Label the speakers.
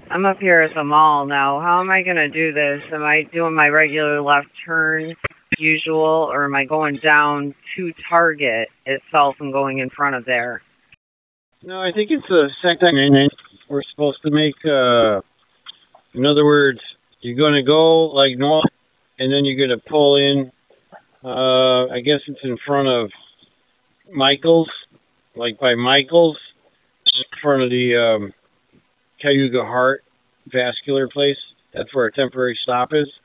Speaker 1: I'm up here at the mall now. How am I going to do this? Am I doing my regular left turn usual, or am I going down to Target itself and going in front of there?
Speaker 2: No, I think it's the second time we're supposed to make. In other words, you're going to go like north, and then you're going to pull in. I guess it's in front of Michael's, like by Michael's, in front of the Cayuga Heart Vascular place. That's where our temporary stop is.